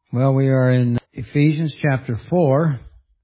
Well, we are in Ephesians chapter 4.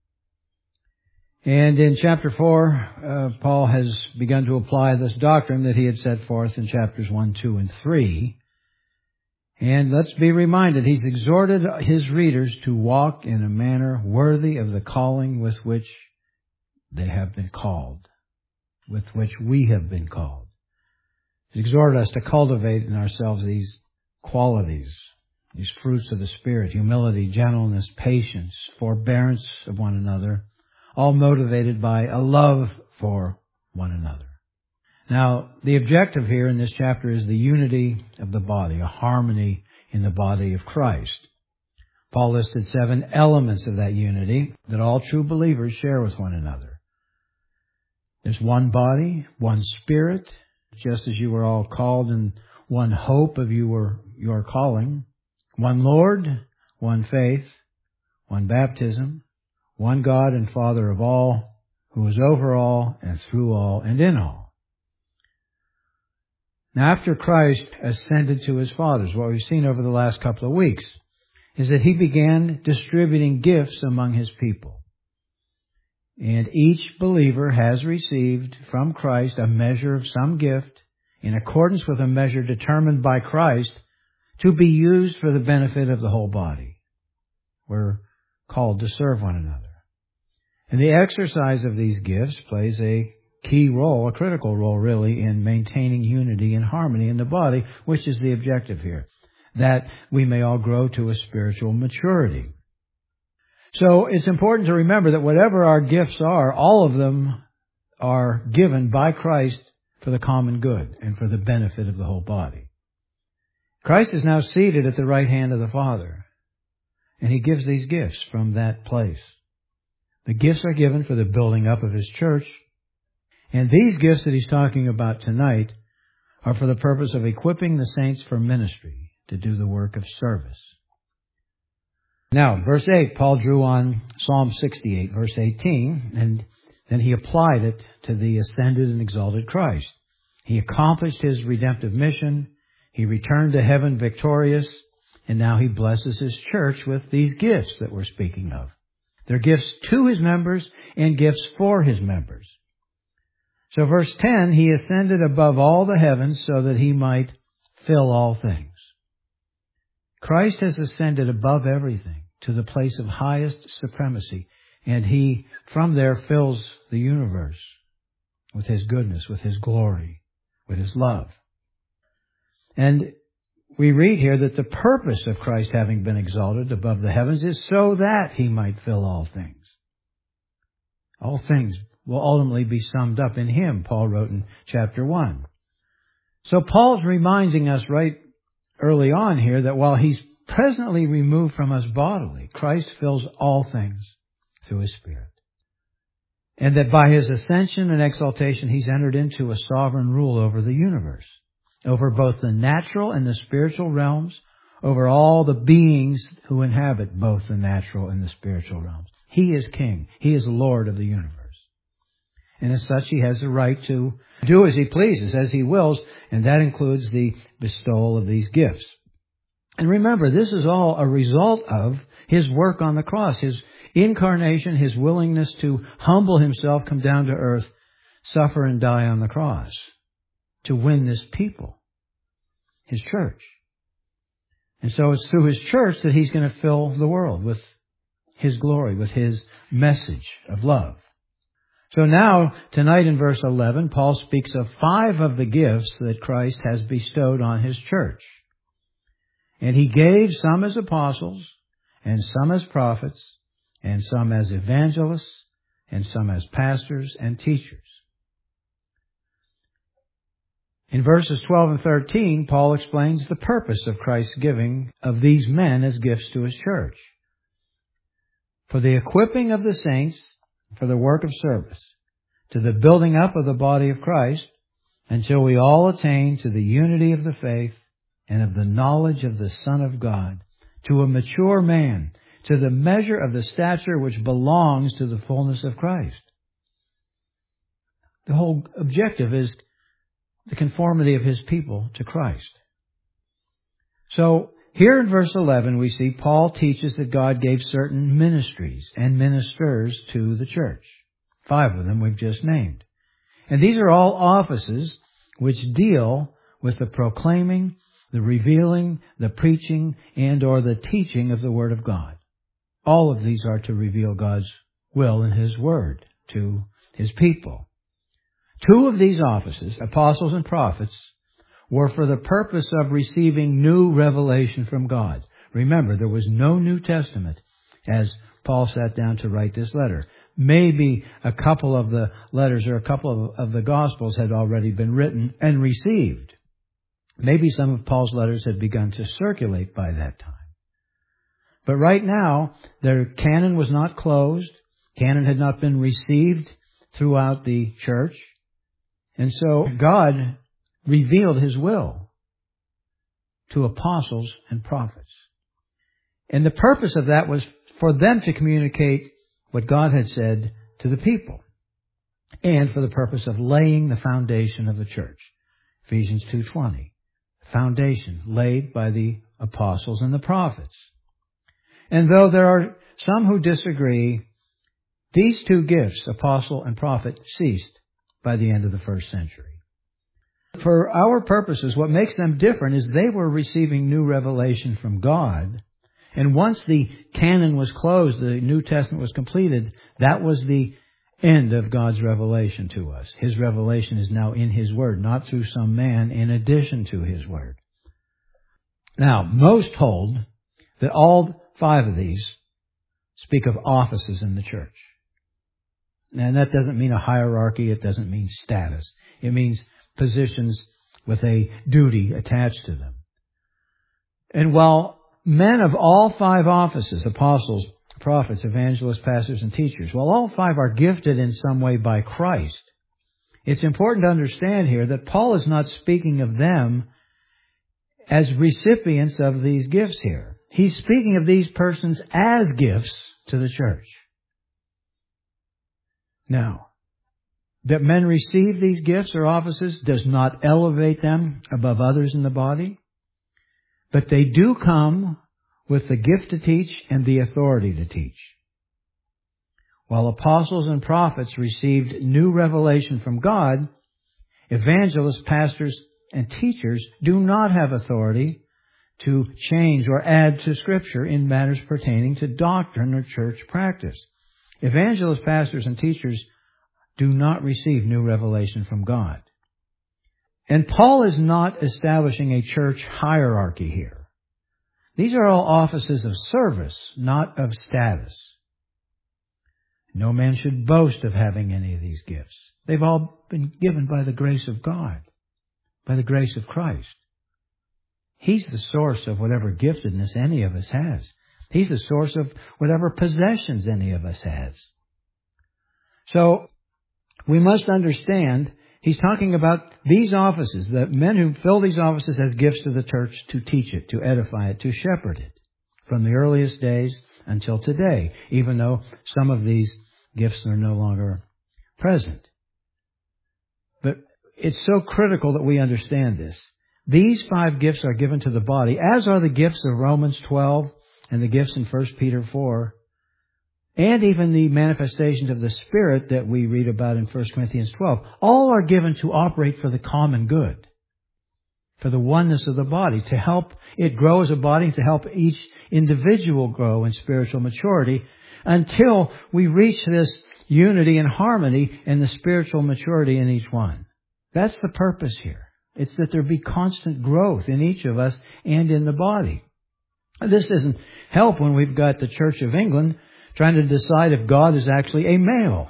And in chapter 4, Paul has begun to apply this doctrine that he had set forth in chapters 1, 2, and 3. And let's be reminded, he's exhorted his readers to walk in a manner worthy of the calling with which they have been called, with which we have been called. He's exhorted us to cultivate in ourselves these qualities, these fruits of the Spirit: humility, gentleness, patience, forbearance of one another, all motivated by a love for one another. Now, the objective here in this chapter is the unity of the body, a harmony in the body of Christ. Paul listed 7 elements of that unity that all true believers share with one another. There's one body, one Spirit, just as you were all called in one hope of your calling, one Lord, one faith, one baptism, one God and Father of all, who is over all and through all and in all. Now, after Christ ascended to His Father's, what we've seen over the last couple of weeks is that He began distributing gifts among His people. And each believer has received from Christ a measure of some gift in accordance with a measure determined by Christ to be used for the benefit of the whole body. We're called to serve one another. And the exercise of these gifts plays a key role, a critical role really, in maintaining unity and harmony in the body, which is the objective here, that we may all grow to a spiritual maturity. So it's important to remember that whatever our gifts are, all of them are given by Christ for the common good and for the benefit of the whole body. Christ is now seated at the right hand of the Father, and He gives these gifts from that place. The gifts are given for the building up of His church, and these gifts that He's talking about tonight are for the purpose of equipping the saints for ministry, to do the work of service. Now, verse 8, Paul drew on Psalm 68, verse 18, and then he applied it to the ascended and exalted Christ. He accomplished His redemptive mission. He returned to heaven victorious, and now He blesses His church with these gifts that we're speaking of. They're gifts to His members and gifts for His members. So verse 10, He ascended above all the heavens so that He might fill all things. Christ has ascended above everything to the place of highest supremacy, and He from there fills the universe with His goodness, with His glory, with His love. And we read here that the purpose of Christ having been exalted above the heavens is so that He might fill all things. All things will ultimately be summed up in Him, Paul wrote in chapter 1. So Paul's reminding us right early on here that while He's presently removed from us bodily, Christ fills all things through His Spirit. And that by His ascension and exaltation, He's entered into a sovereign rule over the universe, over both the natural and the spiritual realms, over all the beings who inhabit both the natural and the spiritual realms. He is King. He is Lord of the universe. And as such, He has the right to do as He pleases, as He wills, and that includes the bestowal of these gifts. And remember, this is all a result of His work on the cross, His incarnation, His willingness to humble Himself, come down to earth, suffer and die on the cross, to win this people, His church. And so it's through His church that He's going to fill the world with His glory, with His message of love. So now, tonight in verse 11, Paul speaks of 5 of the gifts that Christ has bestowed on His church. And He gave some as apostles, and some as prophets, and some as evangelists, and some as pastors and teachers. In verses 12 and 13, Paul explains the purpose of Christ's giving of these men as gifts to His church. For the equipping of the saints, for the work of service, to the building up of the body of Christ, until we all attain to the unity of the faith and of the knowledge of the Son of God, to a mature man, to the measure of the stature which belongs to the fullness of Christ. The whole objective is the conformity of His people to Christ. So Here in verse 11, we see Paul teaches that God gave certain ministries and ministers to the church. 5 of them we've just named. And these are all offices which deal with the proclaiming, the revealing, the preaching, and or the teaching of the Word of God. All of these are to reveal God's will in His Word to His people. 2 of these offices, apostles and prophets, were for the purpose of receiving new revelation from God. Remember, there was no New Testament as Paul sat down to write this letter. Maybe a couple of the letters or a couple of the Gospels had already been written and received. Maybe some of Paul's letters had begun to circulate by that time. But right now, their canon was not closed. Canon had not been received throughout the church. And so God revealed His will to apostles and prophets. And the purpose of that was for them to communicate what God had said to the people, and for the purpose of laying the foundation of the church. Ephesians 2:20. Foundation laid by the apostles and the prophets. And though there are some who disagree, these 2 gifts, apostle and prophet, ceased by the end of the first century. For our purposes, what makes them different is they were receiving new revelation from God. And once the canon was closed, the New Testament was completed, that was the end of God's revelation to us. His revelation is now in His Word, not through some man in addition to His Word. Now, most hold that all 5 of these speak of offices in the church. And that doesn't mean a hierarchy. It doesn't mean status. It means positions with a duty attached to them. And while men of all 5 offices, apostles, prophets, evangelists, pastors, and teachers, while all 5 are gifted in some way by Christ, it's important to understand here that Paul is not speaking of them as recipients of these gifts here. He's speaking of these persons as gifts to the church. Now, that men receive these gifts or offices does not elevate them above others in the body, but they do come with the gift to teach and the authority to teach. While apostles and prophets received new revelation from God, evangelists, pastors, and teachers do not have authority to change or add to Scripture in matters pertaining to doctrine or church practice. Evangelists, pastors, and teachers do not receive new revelation from God. And Paul is not establishing a church hierarchy here. These are all offices of service, not of status. No man should boast of having any of these gifts. They've all been given by the grace of God, by the grace of Christ. He's the source of whatever giftedness any of us has. He's the source of whatever possessions any of us has. So, we must understand, he's talking about these offices, the men who fill these offices as gifts to the church to teach it, to edify it, to shepherd it, from the earliest days until today, even though some of these gifts are no longer present. But it's so critical that we understand this. These 5 gifts are given to the body, as are the gifts of Romans 12 and the gifts in 1 Peter 4. And even the manifestations of the Spirit that we read about in 1 Corinthians 12. All are given to operate for the common good, for the oneness of the body, to help it grow as a body, to help each individual grow in spiritual maturity until we reach this unity and harmony and the spiritual maturity in each one. That's the purpose here. It's that there be constant growth in each of us and in the body. This doesn't help when we've got the Church of England trying to decide if God is actually a male.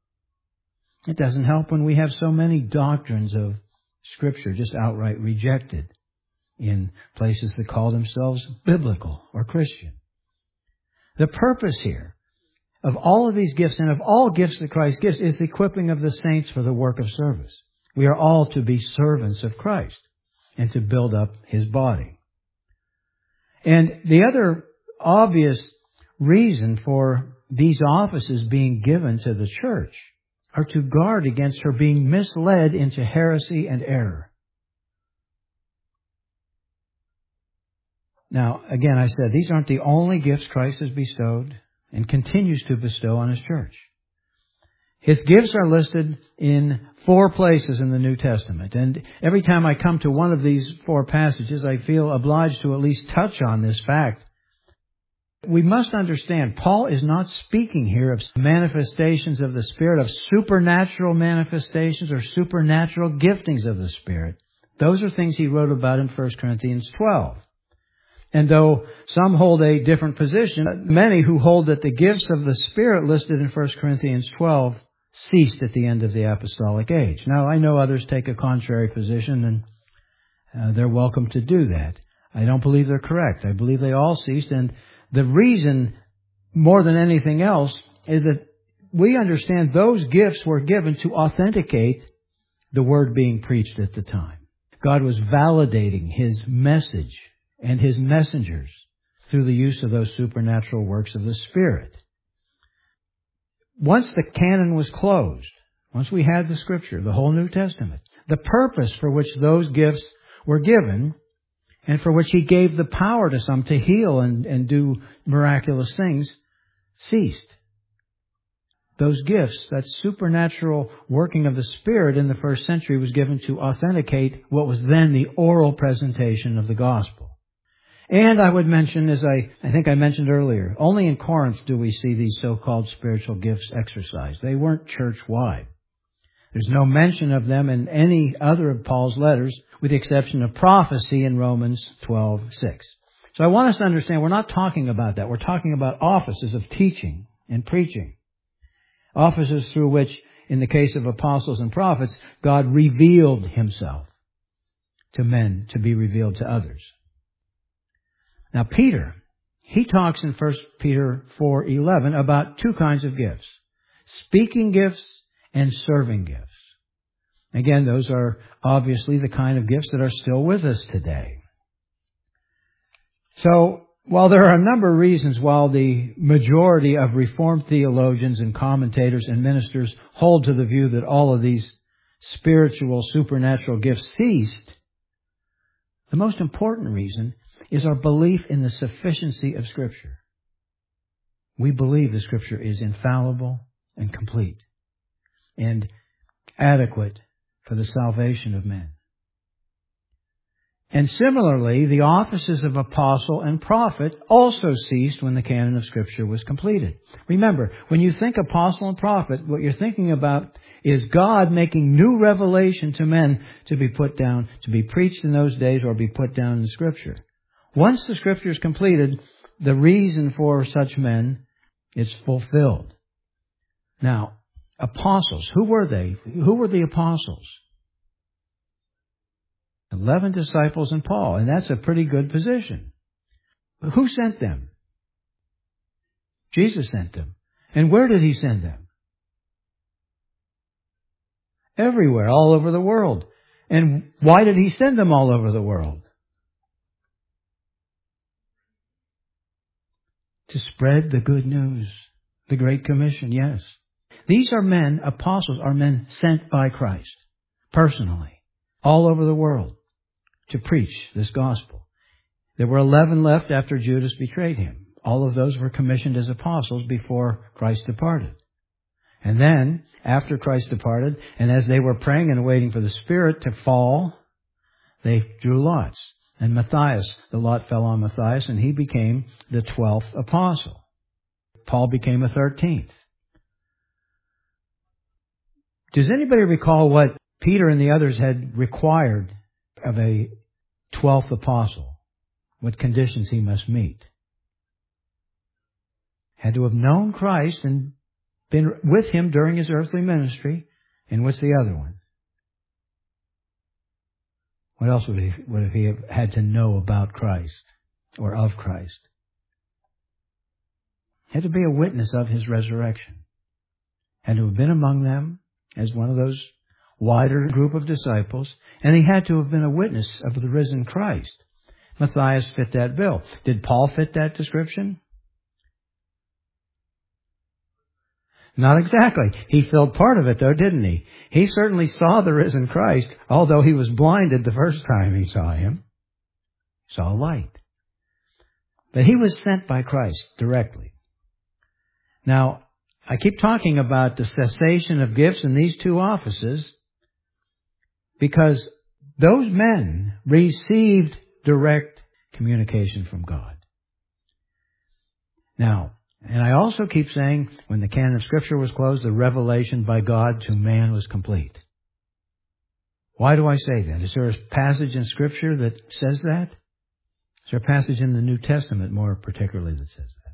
It doesn't help when we have so many doctrines of Scripture just outright rejected in places that call themselves biblical or Christian. The purpose here of all of these gifts and of all gifts that Christ gives is the equipping of the saints for the work of service. We are all to be servants of Christ and to build up His body. And the other obvious reason for these offices being given to the church are to guard against her being misled into heresy and error. Now, again, I said these aren't the only gifts Christ has bestowed and continues to bestow on His church. His gifts are listed in 4 places in the New Testament. And every time I come to one of these 4 passages, I feel obliged to at least touch on this fact. We must understand, Paul is not speaking here of manifestations of the Spirit, of supernatural manifestations or supernatural giftings of the Spirit. Those are things he wrote about in 1 Corinthians 12. And though some hold a different position, many who hold that the gifts of the Spirit listed in 1 Corinthians 12 ceased at the end of the apostolic age. Now, I know others take a contrary position, and they're welcome to do that. I don't believe they're correct. I believe they all ceased, and the reason, more than anything else, is that we understand those gifts were given to authenticate the word being preached at the time. God was validating His message and His messengers through the use of those supernatural works of the Spirit. Once the canon was closed, once we had the Scripture, the whole New Testament, the purpose for which those gifts were given, and for which He gave the power to some to heal and do miraculous things, ceased. Those gifts, that supernatural working of the Spirit in the first century, was given to authenticate what was then the oral presentation of the gospel. And I would mention, as I think I mentioned earlier, only in Corinth do we see these so-called spiritual gifts exercised. They weren't church-wide. There's no mention of them in any other of Paul's letters, with the exception of prophecy in Romans 12:6. So I want us to understand we're not talking about that. We're talking about offices of teaching and preaching. Offices through which, in the case of apostles and prophets, God revealed Himself to men to be revealed to others. Now, Peter, he talks in 1 Peter 4:11 about 2 kinds of gifts: speaking gifts and serving gifts. Again, those are obviously the kind of gifts that are still with us today. So, while there are a number of reasons why the majority of Reformed theologians and commentators and ministers hold to the view that all of these spiritual, supernatural gifts ceased, the most important reason is our belief in the sufficiency of Scripture. We believe the Scripture is infallible and complete and adequate for the salvation of men. And similarly, the offices of apostle and prophet also ceased when the canon of Scripture was completed. Remember, when you think apostle and prophet, what you're thinking about is God making new revelation to men to be put down, to be preached in those days or be put down in Scripture. Once the Scripture is completed, the reason for such men is fulfilled. Now, apostles, who were they? Who were the apostles? 11 disciples and Paul, and that's a pretty good position. But who sent them? Jesus sent them. And where did He send them? Everywhere, all over the world. And why did He send them all over the world? To spread the good news, the Great Commission, yes. These are men, apostles are men sent by Christ, personally, all over the world, to preach this gospel. There were 11 left after Judas betrayed Him. All of those were commissioned as apostles before Christ departed. And then, after Christ departed, and as they were praying and waiting for the Spirit to fall, they drew lots. And Matthias, the lot fell on Matthias, and he became the 12th apostle. Paul became a 13th. Does anybody recall what Peter and the others had required of a 12th apostle? What conditions he must meet? Had to have known Christ and been with Him during His earthly ministry. And what's the other one? What else would he have had to know about Christ or of Christ? Had to be a witness of His resurrection. Had to have been among them as one of those wider group of disciples. And he had to have been a witness of the risen Christ. Matthias fit that bill. Did Paul fit that description? Not exactly. He filled part of it, though, didn't he? He certainly saw the risen Christ, although he was blinded the first time he saw Him. He saw a light. But he was sent by Christ directly. Now, I keep talking about the cessation of gifts in these two offices because those men received direct communication from God. Now, and I also keep saying, when the canon of Scripture was closed, the revelation by God to man was complete. Why do I say that? Is there a passage in Scripture that says that? Is there a passage in the New Testament more particularly that says that?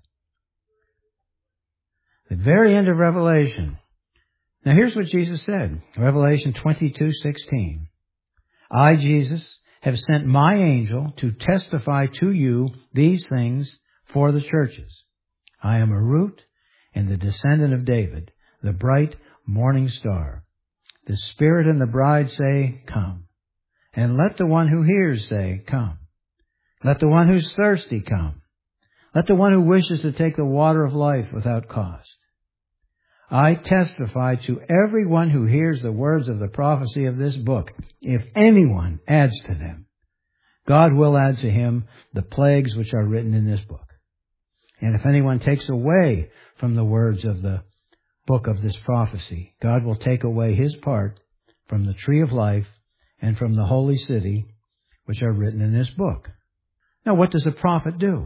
The very end of Revelation. Now here's what Jesus said. Revelation 22:16. I, Jesus, have sent my angel to testify to you these things for the churches. I am a root and the descendant of David, the bright morning star. The Spirit and the bride say, come. And let the one who hears say, come. Let the one who's thirsty come. Let the one who wishes to take the water of life without cost. I testify to everyone who hears the words of the prophecy of this book. If anyone adds to them, God will add to him the plagues which are written in this book. And if anyone takes away from the words of the book of this prophecy, God will take away his part from the tree of life and from the holy city which are written in this book. Now, what does a prophet do?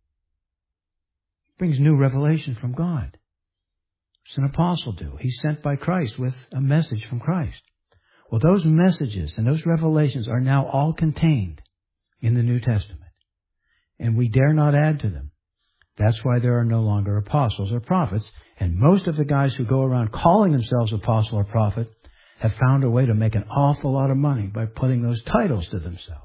He brings new revelation from God. What's an apostle do? He's sent by Christ with a message from Christ. Well, those messages and those revelations are now all contained in the New Testament. And we dare not add to them. That's why there are no longer apostles or prophets. And most of the guys who go around calling themselves apostle or prophet have found a way to make an awful lot of money by putting those titles to themselves.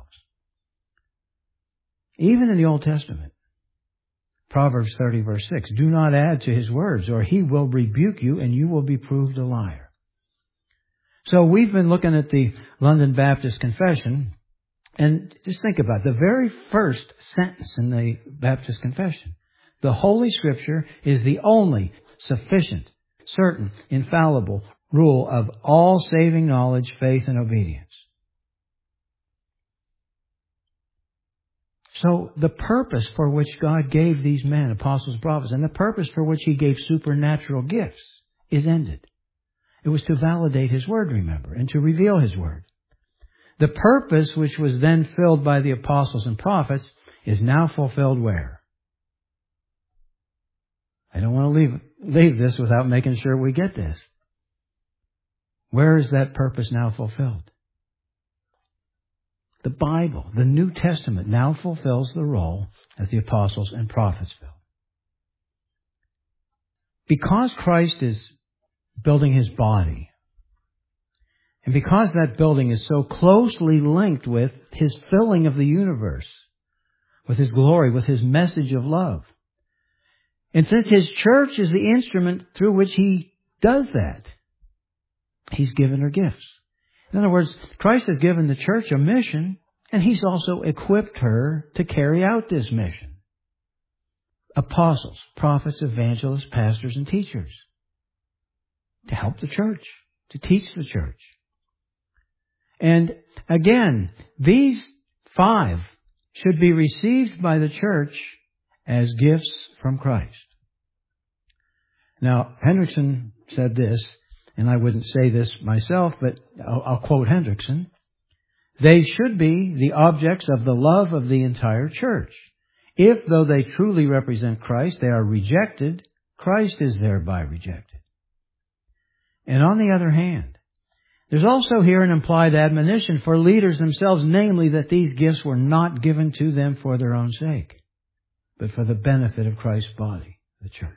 Even in the Old Testament. Proverbs 30 verse 6. Do not add to his words, or he will rebuke you and you will be proved a liar. So we've been looking at the London Baptist Confession, and just think about it. The very first sentence in the Baptist Confession. The Holy Scripture is the only sufficient, certain, infallible rule of all saving knowledge, faith, and obedience. So the purpose for which God gave these men, apostles, prophets, and the purpose for which He gave supernatural gifts is ended. It was to validate His Word, remember, and to reveal His Word. The purpose which was then filled by the apostles and prophets is now fulfilled where? I don't want to leave this without making sure we get this. Where is that purpose now fulfilled? The Bible, the New Testament, now fulfills the role as the apostles and prophets filled. Because Christ is building His body, and because that building is so closely linked with His filling of the universe, with His glory, with His message of love, and since His church is the instrument through which He does that, He's given her gifts. In other words, Christ has given the church a mission, and He's also equipped her to carry out this mission. Apostles, prophets, evangelists, pastors, and teachers. To help the church, to teach the church. And again, these 5 should be received by the church as gifts from Christ. Now, Hendrickson said this, and I wouldn't say this myself, but I'll quote Hendrickson. They should be the objects of the love of the entire church. If, though they truly represent Christ, they are rejected, Christ is thereby rejected. And on the other hand, there's also here an implied admonition for leaders themselves, namely that these gifts were not given to them for their own sake, but for the benefit of Christ's body, the church.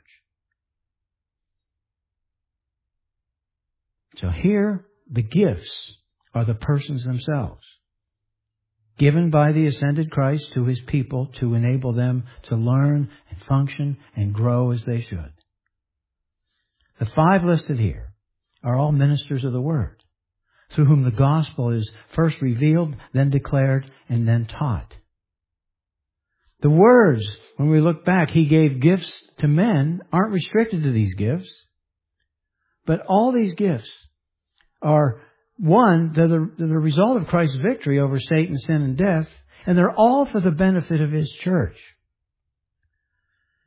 So here, the gifts are the persons themselves, given by the ascended Christ to His people to enable them to learn and function and grow as they should. The 5 listed here are all ministers of the Word, through whom the gospel is first revealed, then declared, and then taught. The words, when we look back, He gave gifts to men, aren't restricted to these gifts. But all these gifts are, one, they're the result of Christ's victory over Satan, sin, and death, and they're all for the benefit of His church.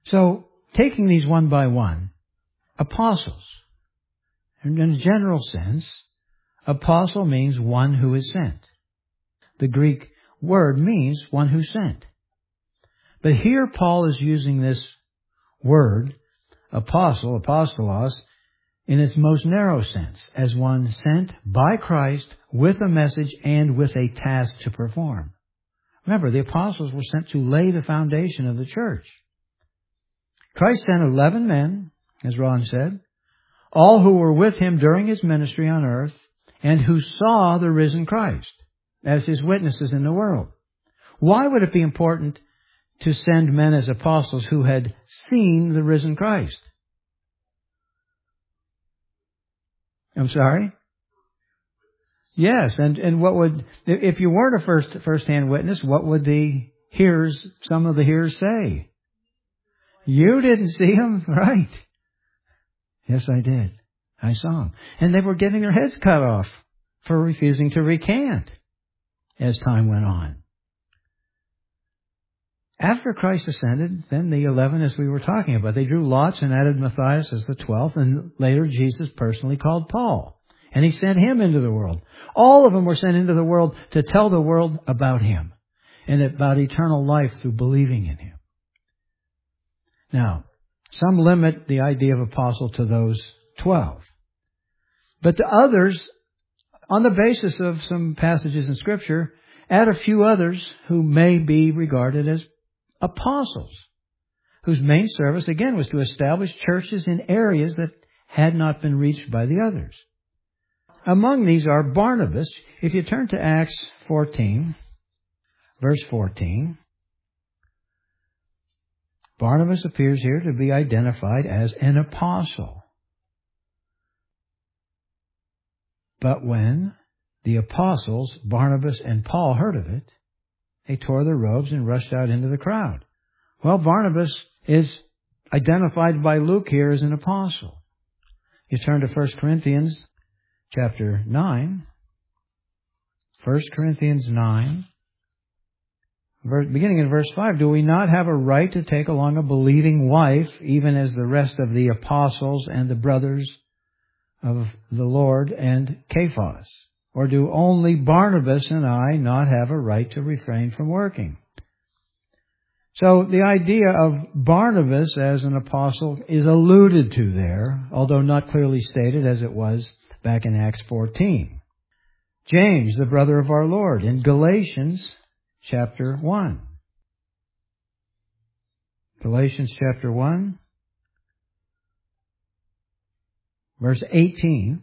So, taking these one by one, apostles. In a general sense, apostle means one who is sent. The Greek word means one who sent. But here Paul is using this word, apostle, apostolos, in its most narrow sense, as one sent by Christ with a message and with a task to perform. Remember, the apostles were sent to lay the foundation of the church. Christ sent 11 men, as Ron said, all who were with him during his ministry on earth and who saw the risen Christ as his witnesses in the world. Why would it be important to send men as apostles who had seen the risen Christ? I'm sorry? Yes, and what would, if you weren't a first-hand witness, what would some of the hearers say? You didn't see him, right? Yes, I did. I saw him. And they were getting their heads cut off for refusing to recant as time went on. After Christ ascended, then the 11, as we were talking about, they drew lots and added Matthias as the 12th, and later Jesus personally called Paul. And he sent him into the world. All of them were sent into the world to tell the world about him and about eternal life through believing in him. Now, some limit the idea of apostle to those 12. But the others, on the basis of some passages in Scripture, add a few others who may be regarded as apostles, whose main service, again, was to establish churches in areas that had not been reached by the others. Among these are Barnabas. If you turn to Acts 14, verse 14, Barnabas appears here to be identified as an apostle. But when the apostles, Barnabas and Paul, heard of it, they tore their robes and rushed out into the crowd. Well, Barnabas is identified by Luke here as an apostle. You turn to 1 Corinthians chapter 9. 1 Corinthians 9. Beginning in verse 5, do we not have a right to take along a believing wife, even as the rest of the apostles and the brothers of the Lord and Cephas? Or do only Barnabas and I not have a right to refrain from working? So the idea of Barnabas as an apostle is alluded to there, although not clearly stated as it was back in Acts 14. James, the brother of our Lord, in Galatians chapter 1. Galatians chapter 1, verse 18.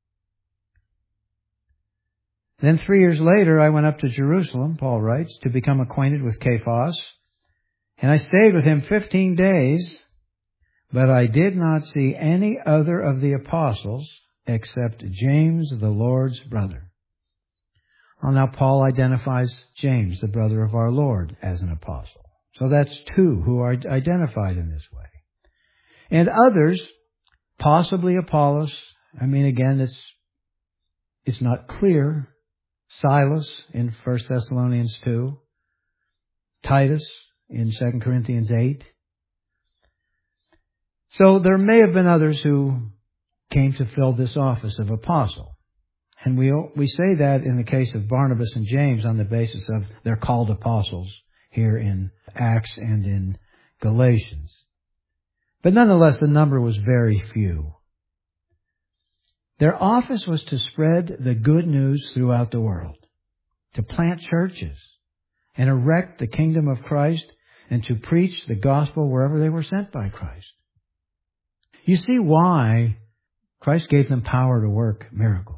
Then 3 years later, I went up to Jerusalem, Paul writes, to become acquainted with Cephas. And I stayed with him 15 days, but I did not see any other of the apostles except James, the Lord's brother. Well, now Paul identifies James, the brother of our Lord, as an apostle. So that's two who are identified in this way. And others, possibly Apollos, again, it's not clear. Silas in 1 Thessalonians 2. Titus in 2 Corinthians 8. So there may have been others who came to fill this office of apostle. And we say that in the case of Barnabas and James on the basis of they're called apostles here in Acts and in Galatians. But nonetheless, the number was very few. Their office was to spread the good news throughout the world, to plant churches and erect the kingdom of Christ and to preach the gospel wherever they were sent by Christ. You see why Christ gave them power to work miracles.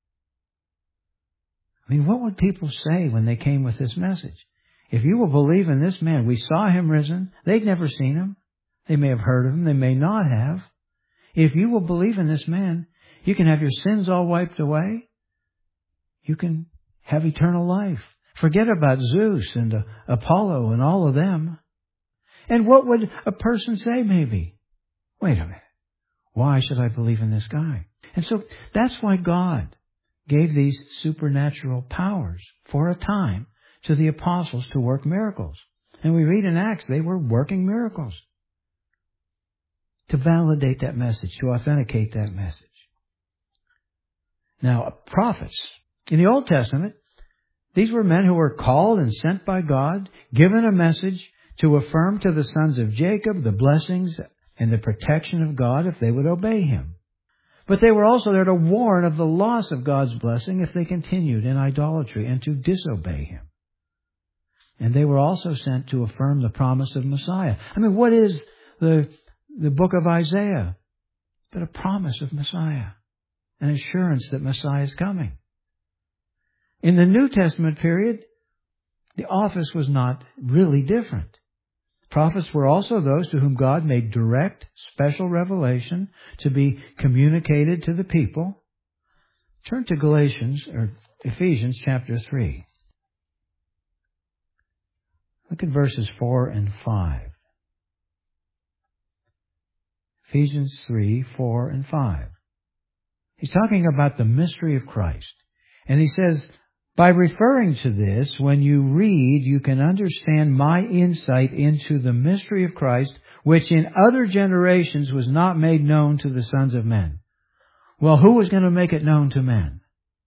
What would people say when they came with this message? If you will believe in this man, we saw him risen. They'd never seen him. They may have heard of him. They may not have. If you will believe in this man, you can have your sins all wiped away. You can have eternal life. Forget about Zeus and Apollo and all of them. And what would a person say maybe? Wait a minute. Why should I believe in this guy? And so that's why God gave these supernatural powers for a time to the apostles to work miracles. And we read in Acts, they were working miracles. to validate that message, to authenticate that message. Now, prophets. In the Old Testament, these were men who were called and sent by God, given a message to affirm to the sons of Jacob the blessings and the protection of God if they would obey Him. But they were also there to warn of the loss of God's blessing if they continued in idolatry and to disobey Him. And they were also sent to affirm the promise of Messiah. I mean, what is the book of Isaiah but a promise of Messiah, an assurance that Messiah is coming? In the New Testament period, the office was not really different. Prophets were also those to whom God made direct, special revelation to be communicated to the people. Turn to Ephesians chapter 3. Look at verses 4 and 5. Ephesians 3, 4 and 5. He's talking about the mystery of Christ. And he says, by referring to this, when you read, you can understand my insight into the mystery of Christ, which in other generations was not made known to the sons of men. Well, who was going to make it known to men?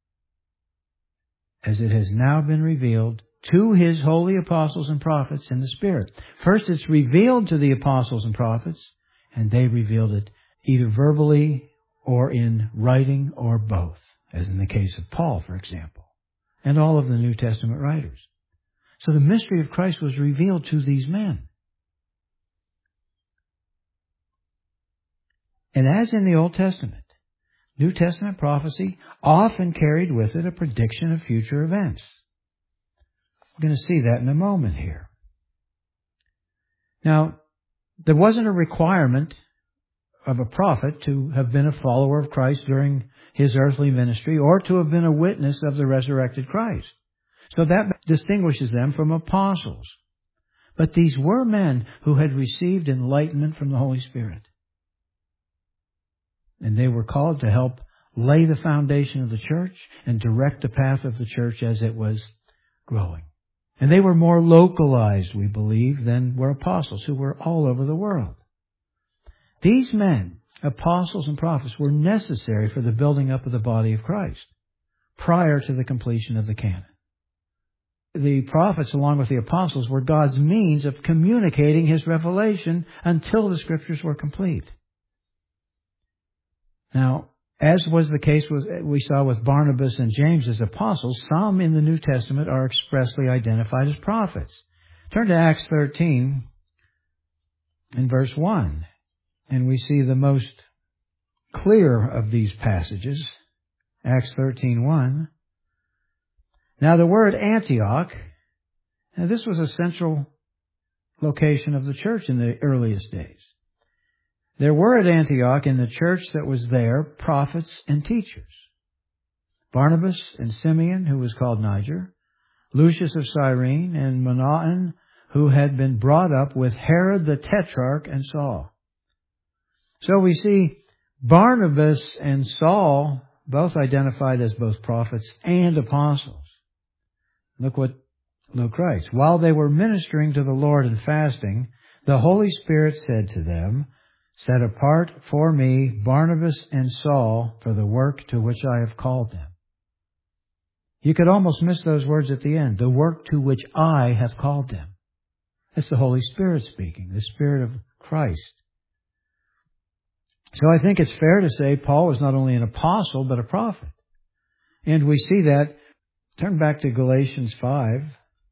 As it has now been revealed to His holy apostles and prophets in the Spirit. First, it's revealed to the apostles and prophets, and they revealed it either verbally or in writing or both, as in the case of Paul, for example, and all of the New Testament writers. So the mystery of Christ was revealed to these men. And as in the Old Testament, New Testament prophecy often carried with it a prediction of future events. We're going to see that in a moment here. Now, there wasn't a requirement of a prophet to have been a follower of Christ during His earthly ministry or to have been a witness of the resurrected Christ. So that distinguishes them from apostles. But these were men who had received enlightenment from the Holy Spirit. And they were called to help lay the foundation of the church and direct the path of the church as it was growing. And they were more localized, we believe, than were apostles who were all over the world. These men, apostles and prophets, were necessary for the building up of the body of Christ prior to the completion of the canon. The prophets, along with the apostles, were God's means of communicating His revelation until the Scriptures were complete. Now, as was the case we saw with Barnabas and James as apostles, some in the New Testament are expressly identified as prophets. Turn to Acts 13 in verse 1, and we see the most clear of these passages. Acts 13:1. Now the word Antioch, now this was a central location of the church in the earliest days. There were at Antioch in the church that was there prophets and teachers. Barnabas and Simeon, who was called Niger, Lucius of Cyrene, and Manaen, who had been brought up with Herod the Tetrarch and Saul. So we see Barnabas and Saul both identified as both prophets and apostles. Look what Luke writes. While they were ministering to the Lord and fasting, the Holy Spirit said to them, set apart for me Barnabas and Saul for the work to which I have called them. You could almost miss those words at the end. The work to which I have called them. That's the Holy Spirit speaking, the Spirit of Christ. So I think it's fair to say Paul was not only an apostle, but a prophet. And we see that. Turn back to Galatians 5.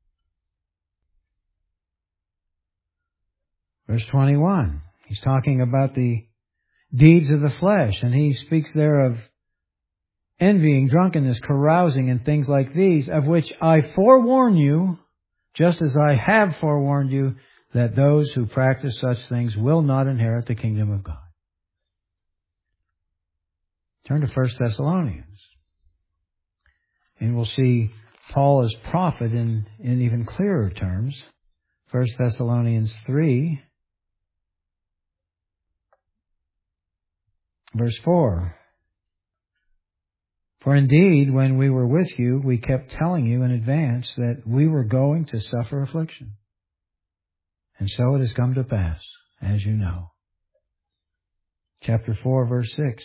Verse 21. He's talking about the deeds of the flesh, and he speaks there of envying, drunkenness, carousing, and things like these, of which I forewarn you, just as I have forewarned you, that those who practice such things will not inherit the kingdom of God. Turn to 1 Thessalonians, and we'll see Paul as prophet in even clearer terms. 1 Thessalonians 3, verse 4. For indeed, when we were with you, we kept telling you in advance that we were going to suffer affliction. And so it has come to pass, as you know. Chapter 4, verse 6.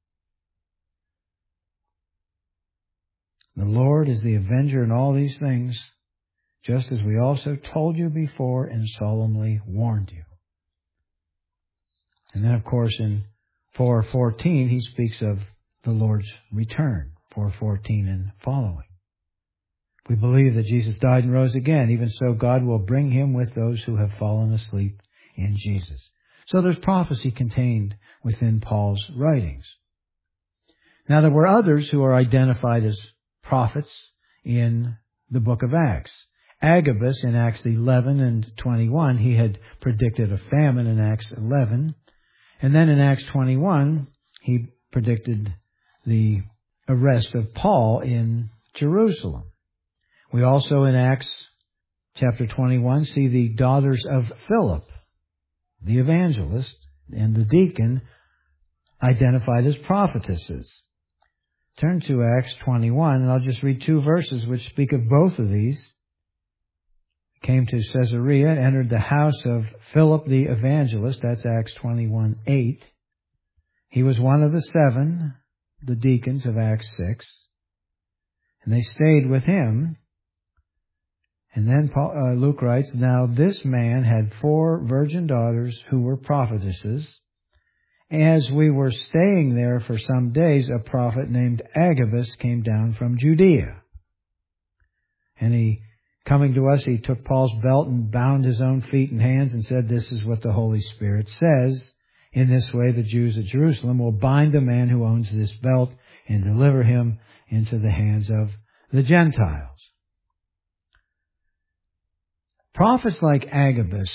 The Lord is the avenger in all these things, just as we also told you before and solemnly warned you. And then, of course, in 4:14, he speaks of the Lord's return, 4:14 and following. We believe that Jesus died and rose again. Even so, God will bring him with those who have fallen asleep in Jesus. So there's prophecy contained within Paul's writings. Now, there were others who are identified as prophets in the book of Acts. Agabus in Acts 11 and 21, he had predicted a famine in Acts 11. And then in Acts 21, he predicted the arrest of Paul in Jerusalem. We also in Acts chapter 21 see the daughters of Philip, the evangelist, and the deacon identified as prophetesses. Turn to Acts 21, and I'll just read 2 verses which speak of both of these. Came to Caesarea, entered the house of Philip the evangelist. That's Acts 21:8. He was one of the 7, the deacons of Acts 6. And they stayed with him. And then Luke writes, now this man had 4 virgin daughters who were prophetesses. As we were staying there for some days, a prophet named Agabus came down from Judea. And coming to us, he took Paul's belt and bound his own feet and hands and said, this is what the Holy Spirit says. In this way, the Jews at Jerusalem will bind the man who owns this belt and deliver him into the hands of the Gentiles. Prophets like Agabus,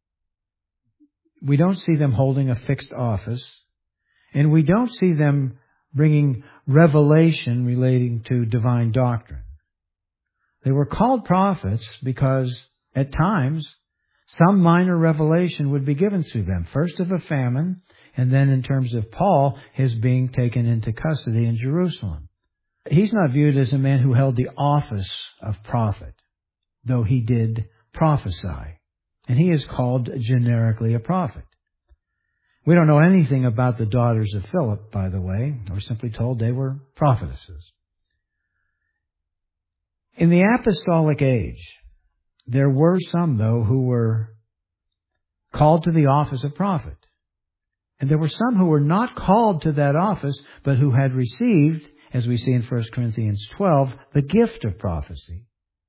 we don't see them holding a fixed office, and we don't see them bringing revelation relating to divine doctrine. They were called prophets because at times some minor revelation would be given to them. First of a famine, and then in terms of Paul, his being taken into custody in Jerusalem. He's not viewed as a man who held the office of prophet, though he did prophesy. And he is called generically a prophet. We don't know anything about the daughters of Philip, by the way. We're simply told they were prophetesses. In the apostolic age, there were some, though, who were called to the office of prophet. And there were some who were not called to that office, but who had received, as we see in 1 Corinthians 12, the gift of prophecy.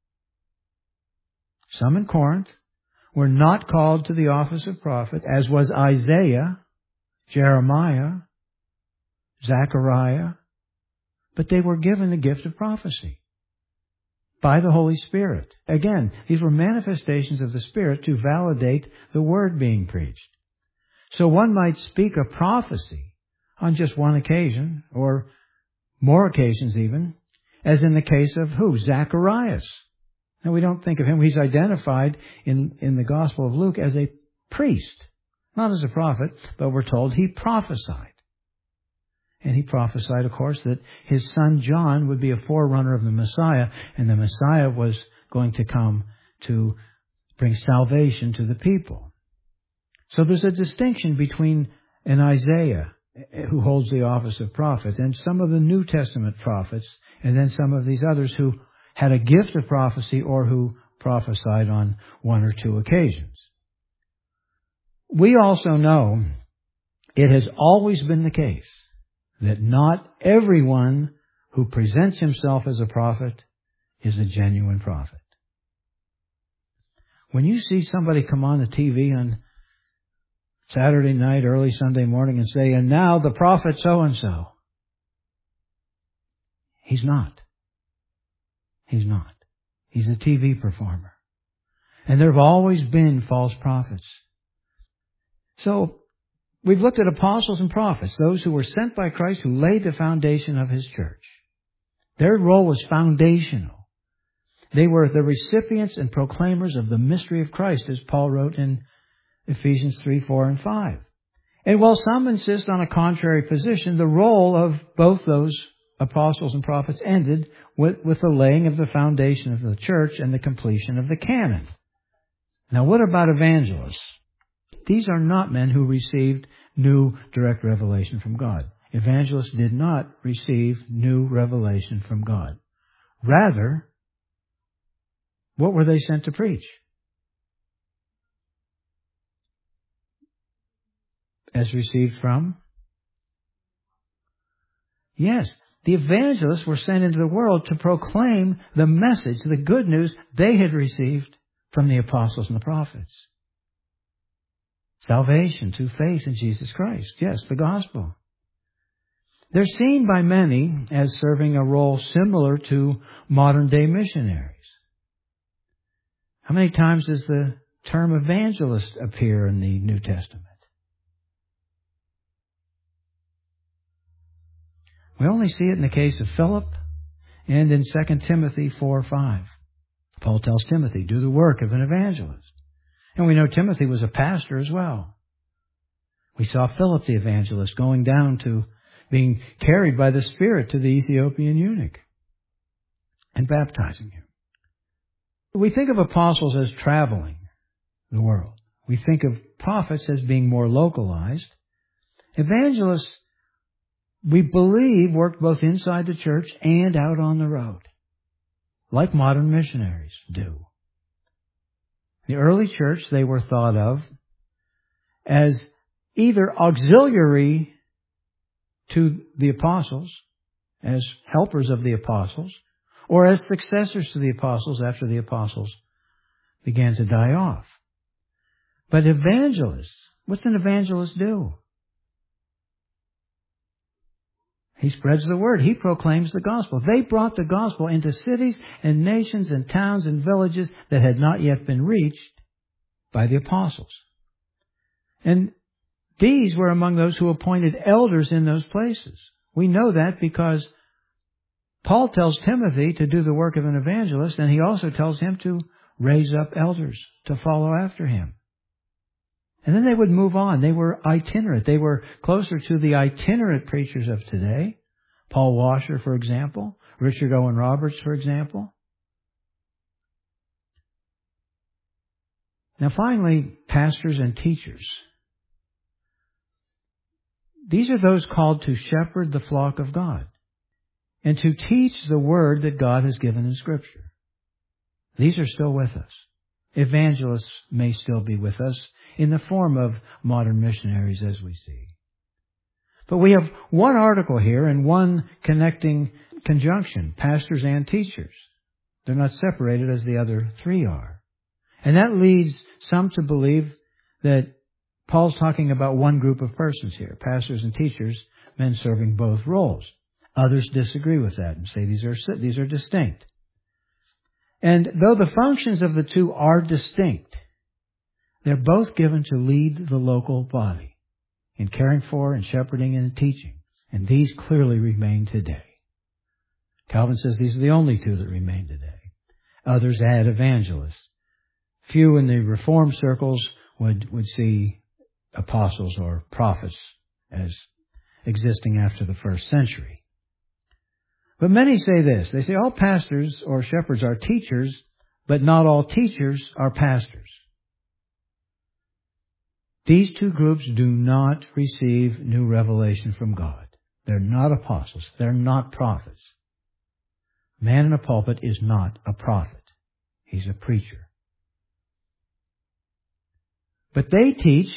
Some in Corinth were not called to the office of prophet, as was Isaiah, Jeremiah, Zechariah, but they were given the gift of prophecy by the Holy Spirit. Again, these were manifestations of the Spirit to validate the word being preached. So one might speak a prophecy on just one occasion, or more occasions even, as in the case of who? Zacharias. Now we don't think of him. He's identified in the Gospel of Luke as a priest, not as a prophet, but we're told he prophesied. And he prophesied, of course, that his son John would be a forerunner of the Messiah, and the Messiah was going to come to bring salvation to the people. So there's a distinction between an Isaiah, who holds the office of prophet, and some of the New Testament prophets, and then some of these others who had a gift of prophecy or who prophesied on 1 or 2 occasions. We also know it has always been the case that not everyone who presents himself as a prophet is a genuine prophet. When you see somebody come on the TV on Saturday night, early Sunday morning and say, and now the prophet so-and-so, he's not. He's not. He's a TV performer. And there have always been false prophets. So, we've looked at apostles and prophets, those who were sent by Christ who laid the foundation of His church. Their role was foundational. They were the recipients and proclaimers of the mystery of Christ, as Paul wrote in Ephesians 3, 4, and 5. And while some insist on a contrary position, the role of both those apostles and prophets ended with the laying of the foundation of the church and the completion of the canon. Now, what about evangelists? These are not men who received new direct revelation from God. Evangelists did not receive new revelation from God. Rather, what were they sent to preach? As received from? Yes, the evangelists were sent into the world to proclaim the message, the good news they had received from the apostles and the prophets. Salvation through faith in Jesus Christ. Yes, the gospel. They're seen by many as serving a role similar to modern-day missionaries. How many times does the term evangelist appear in the New Testament? We only see it in the case of Philip and in 2 Timothy 4:5. Paul tells Timothy, do the work of an evangelist. And we know Timothy was a pastor as well. We saw Philip the evangelist going down to being carried by the Spirit to the Ethiopian eunuch and baptizing him. We think of apostles as traveling the world. We think of prophets as being more localized. Evangelists, we believe, worked both inside the church and out on the road, like modern missionaries do. The early church, they were thought of as either auxiliary to the apostles, as helpers of the apostles, or as successors to the apostles after the apostles began to die off. But evangelists, what's an evangelist do? He spreads the word. He proclaims the gospel. They brought the gospel into cities and nations and towns and villages that had not yet been reached by the apostles. And these were among those who appointed elders in those places. We know that because Paul tells Timothy to do the work of an evangelist, and he also tells him to raise up elders to follow after him. And then they would move on. They were itinerant. They were closer to the itinerant preachers of today. Paul Washer, for example. Richard Owen Roberts, for example. Now finally, pastors and teachers. These are those called to shepherd the flock of God and to teach the word that God has given in Scripture. These are still with us. Evangelists may still be with us in the form of modern missionaries, as we see. But we have one article here and one connecting conjunction, pastors and teachers. They're not separated as the other three are. And that leads some to believe that Paul's talking about one group of persons here, pastors and teachers, men serving both roles. Others disagree with that and say these are distinct. And though the functions of the two are distinct, they're both given to lead the local body in caring for and shepherding and teaching. And these clearly remain today. Calvin says these are the only two that remain today. Others add evangelists. Few in the Reformed circles would see apostles or prophets as existing after the first century. But many say this. They say all pastors or shepherds are teachers, but not all teachers are pastors. These two groups do not receive new revelation from God. They're not apostles. They're not prophets. Man in a pulpit is not a prophet. He's a preacher. But they teach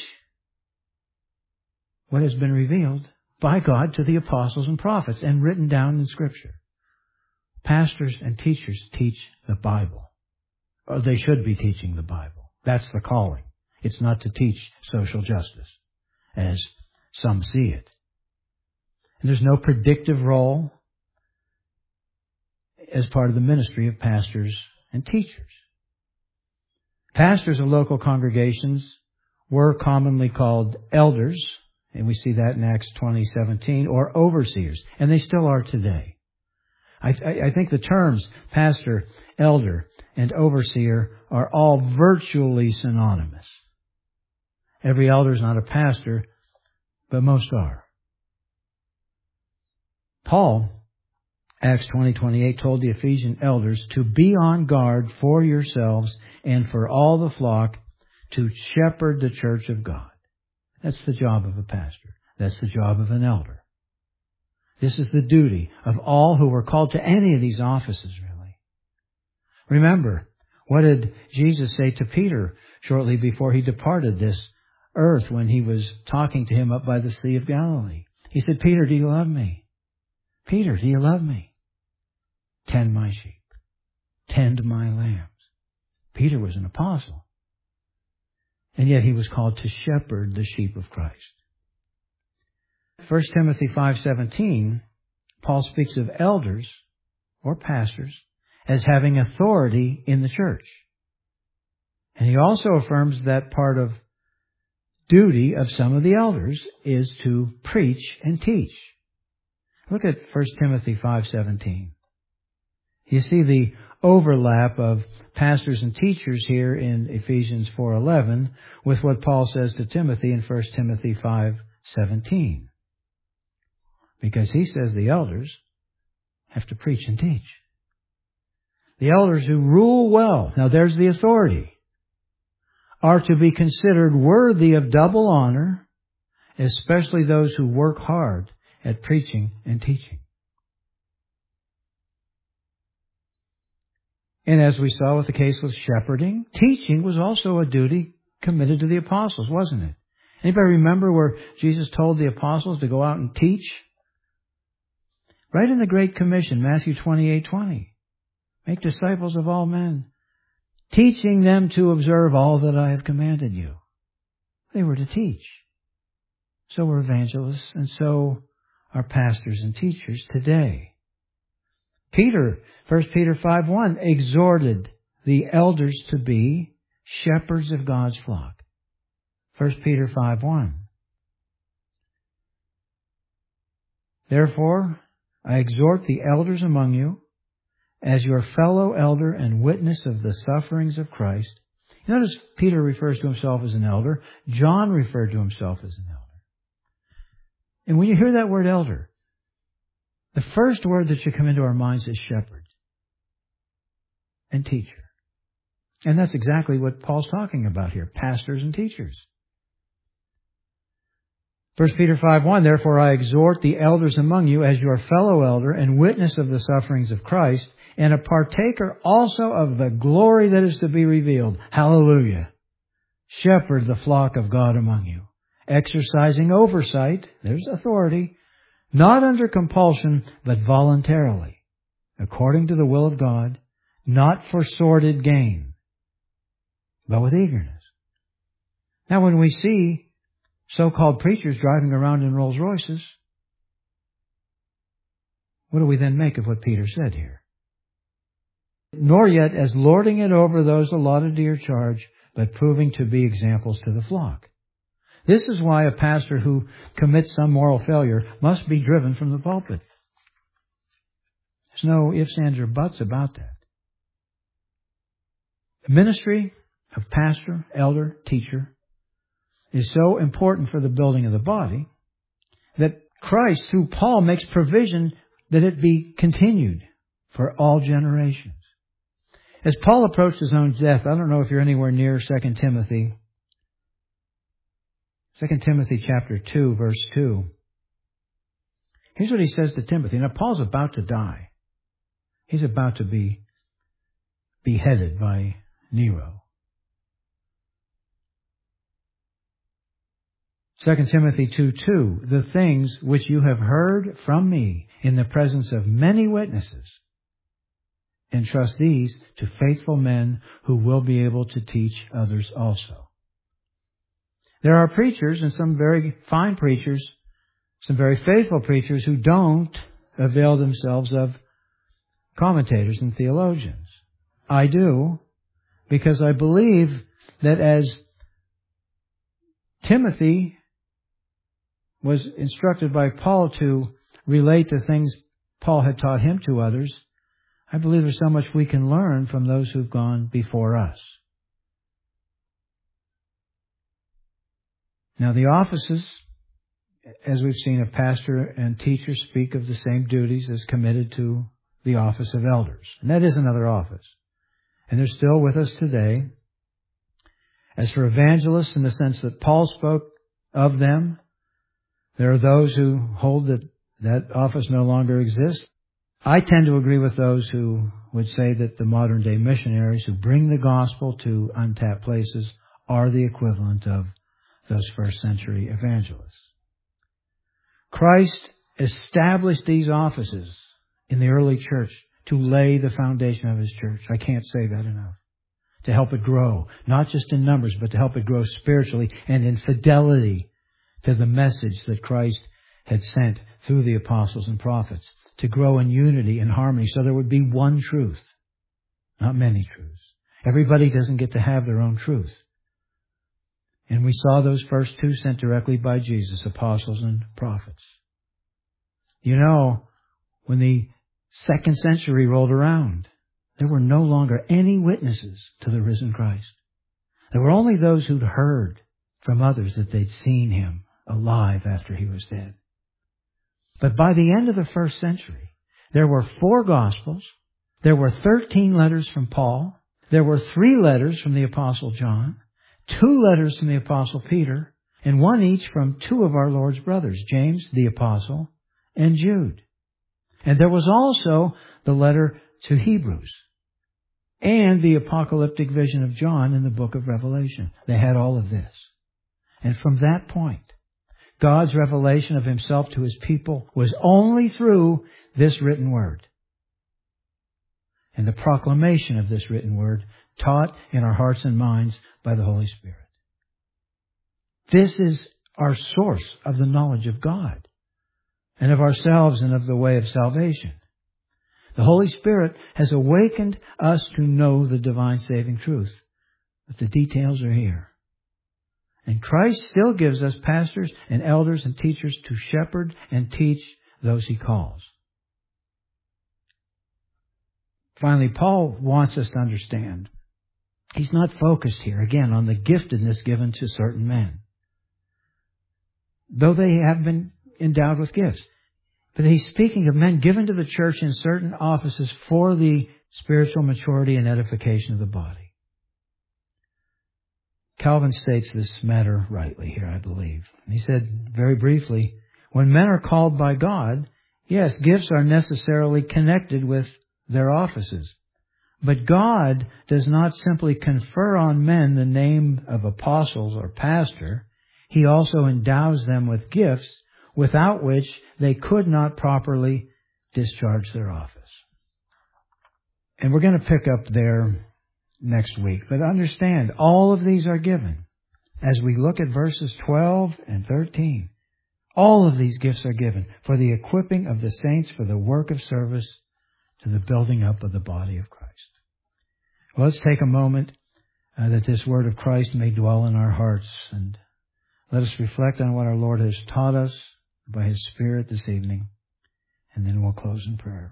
what has been revealed by God to the apostles and prophets and written down in Scripture. Pastors and teachers teach the Bible. Or they should be teaching the Bible. That's the calling. It's not to teach social justice, as some see it. And there's no predictive role as part of the ministry of pastors and teachers. Pastors of local congregations were commonly called elders, and we see that in Acts 20:17, or overseers, and they still are today. I think the terms pastor, elder, and overseer are all virtually synonymous. Every elder is not a pastor, but most are. Paul, Acts 20:28, told the Ephesian elders to be on guard for yourselves and for all the flock to shepherd the church of God. That's the job of a pastor. That's the job of an elder. This is the duty of all who were called to any of these offices, really. Remember, what did Jesus say to Peter shortly before he departed this earth when he was talking to him up by the Sea of Galilee? He said, Peter, do you love me? Peter, do you love me? Tend my sheep. Tend my lambs. Peter was an apostle. And yet he was called to shepherd the sheep of Christ. 1 Timothy 5:17, Paul speaks of elders or pastors as having authority in the church. And he also affirms that part of duty of some of the elders is to preach and teach. Look at 1 Timothy 5:17. You see the overlap of pastors and teachers here in Ephesians 4:11 with what Paul says to Timothy in 1 Timothy 5:17. Because he says the elders have to preach and teach. The elders who rule well, now there's the authority, are to be considered worthy of double honor, especially those who work hard at preaching and teaching. And as we saw with the case with shepherding, teaching was also a duty committed to the apostles, wasn't it? Anybody remember where Jesus told the apostles to go out and teach? Right in the Great Commission, Matthew 28:20. Make disciples of all men, teaching them to observe all that I have commanded you. They were to teach. So were evangelists, and so are pastors and teachers today. Peter, 1 Peter 5:1, exhorted the elders to be shepherds of God's flock. 1 Peter 5:1. Therefore, I exhort the elders among you, as your fellow elder and witness of the sufferings of Christ. Notice Peter refers to himself as an elder. John referred to himself as an elder. And when you hear that word elder, the first word that should come into our minds is shepherd and teacher. And that's exactly what Paul's talking about here, pastors and teachers. 1 Peter 5:1, therefore I exhort the elders among you as your fellow elder and witness of the sufferings of Christ, and a partaker also of the glory that is to be revealed. Hallelujah. Shepherd the flock of God among you, exercising oversight, there's authority, not under compulsion, but voluntarily, according to the will of God, not for sordid gain, but with eagerness. Now when we see so-called preachers driving around in Rolls Royces, what do we then make of what Peter said here? Nor yet as lording it over those allotted to your charge, but proving to be examples to the flock. This is why a pastor who commits some moral failure must be driven from the pulpit. There's no ifs, ands, or buts about that. The ministry of pastor, elder, teacher is so important for the building of the body that Christ, through Paul, makes provision that it be continued for all generations. As Paul approached his own death, I don't know if you're anywhere near 2 Timothy. 2 Timothy chapter 2, verse 2. Here's what he says to Timothy. Now, Paul's about to die. He's about to be beheaded by Nero. 2 Timothy 2:2, the things which you have heard from me in the presence of many witnesses, entrust these to faithful men who will be able to teach others also. There are preachers, and some very fine preachers, some very faithful preachers, who don't avail themselves of commentators and theologians. I do, because I believe that as Timothy was instructed by Paul to relate the things Paul had taught him to others, I believe there's so much we can learn from those who've gone before us. Now, the offices, as we've seen, of pastor and teacher speak of the same duties as committed to the office of elders. And that is another office. And they're still with us today. As for evangelists, in the sense that Paul spoke of them. There are those who hold that that office no longer exists. I tend to agree with those who would say that the modern day missionaries who bring the gospel to untapped places are the equivalent of those first century evangelists. Christ established these offices in the early church to lay the foundation of His church. I can't say that enough. To help it grow, not just in numbers, but to help it grow spiritually and in fidelity to the message that Christ had sent through the apostles and prophets. To grow in unity and harmony so there would be one truth, not many truths. Everybody doesn't get to have their own truth. And we saw those first two sent directly by Jesus, apostles and prophets. You know, when the 2nd century rolled around, there were no longer any witnesses to the risen Christ. There were only those who'd heard from others that they'd seen Him alive after He was dead. But by the end of the 1st century, there were 4 Gospels, there were 13 letters from Paul, there were 3 letters from the Apostle John, 2 letters from the Apostle Peter, and 1 each from 2 of our Lord's brothers, James the Apostle and Jude. And there was also the letter to Hebrews and the apocalyptic vision of John in the book of Revelation. They had all of this. And from that point, God's revelation of Himself to His people was only through this written word. And the proclamation of this written word taught in our hearts and minds by the Holy Spirit. This is our source of the knowledge of God and of ourselves and of the way of salvation. The Holy Spirit has awakened us to know the divine saving truth, but the details are here. And Christ still gives us pastors and elders and teachers to shepherd and teach those He calls. Finally, Paul wants us to understand he's not focused here, again, on the giftedness given to certain men, though they have been endowed with gifts. But he's speaking of men given to the church in certain offices for the spiritual maturity and edification of the body. Calvin states this matter rightly here, I believe. He said, very briefly, when men are called by God, yes, gifts are necessarily connected with their offices. But God does not simply confer on men the name of apostles or pastor. He also endows them with gifts without which they could not properly discharge their office. And we're going to pick up there next week. But understand, all of these are given. As we look at verses 12 and 13, all of these gifts are given for the equipping of the saints for the work of service to the building up of the body of Christ. Well, let's take a moment that this word of Christ may dwell in our hearts, and let us reflect on what our Lord has taught us by His Spirit this evening, and then we'll close in prayer.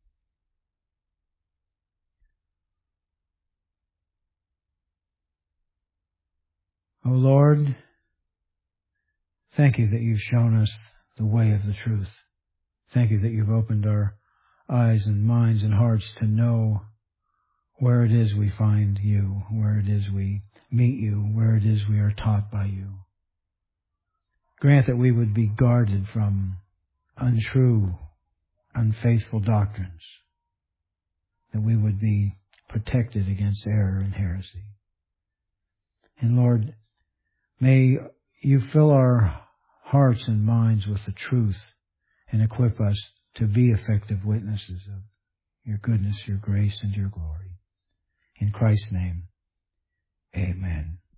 O Lord, thank You that You've shown us the way of the truth. Thank You that You've opened our eyes and minds and hearts to know where it is we find You, where it is we meet You, where it is we are taught by You. Grant that we would be guarded from untrue, unfaithful doctrines, that we would be protected against error and heresy. And Lord, may You fill our hearts and minds with the truth and equip us to be effective witnesses of Your goodness, Your grace, and Your glory. In Christ's name, amen.